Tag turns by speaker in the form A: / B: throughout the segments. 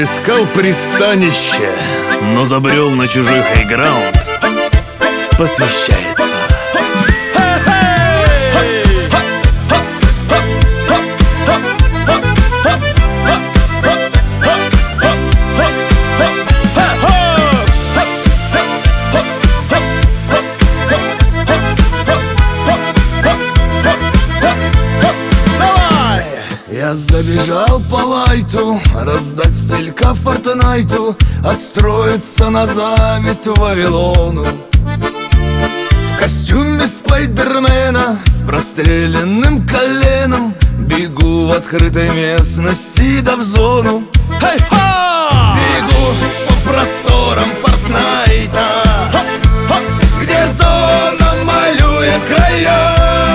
A: искал пристанище, но забрел на чужой хайграунд. Посвящается.
B: Я забежал по лайту, раздать стилька Фортнайту, отстроиться на зависть Вавилону. В костюме спайдермена с простреленным коленом бегу в открытой местности да в зону. Бегу по просторам Фортнайта, где зона малюет края.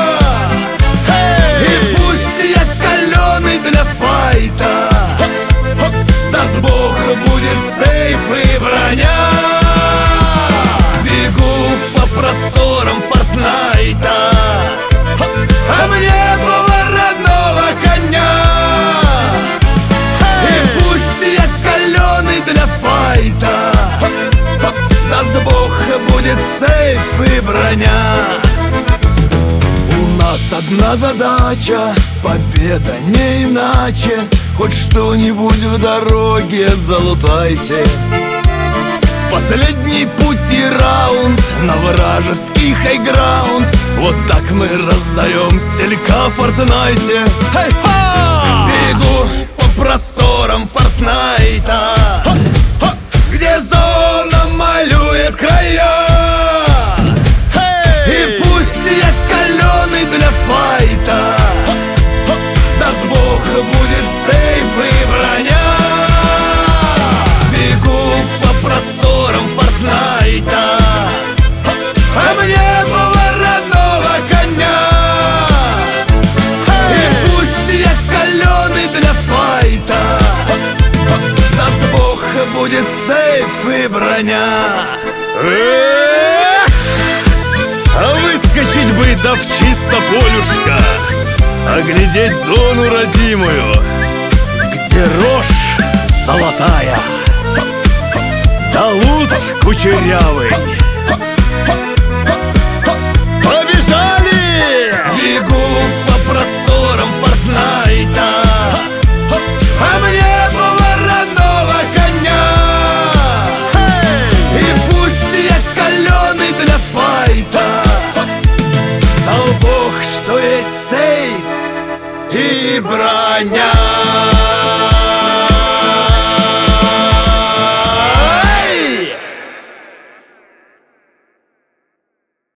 B: Для файта даст Бог, будет сейф и броня. Бегу по просторам Фортнайта, а мне было родного коня. И пусть я каленый для файта, даст Бог, будет сейф и броня. У нас одна задача, победа не иначе. Хоть что-нибудь в дороге залутайте. Последний путь и раунд на вражеский хайграунд. Вот так мы раздаем стилька в Фортнайте. Бегу по просторам Фортнайта, где зона малюет края. И пусть я каленый для файта, даст Бог, будет сейф и броня. Бегу по просторам Фортнайта, а мне было родного коня. И пусть я каленый для файта, даст Бог, будет сейф и броня.
A: А выскочить бы да в чисто полюшка, оглядеть зону родимую, где рожь золотая, да лут кучерявый. Побежали!
B: Бегу по просторам Фортнайта, а мне было родного коня. И пусть я каленый для файта, дал Бог, что есть сейф и броня.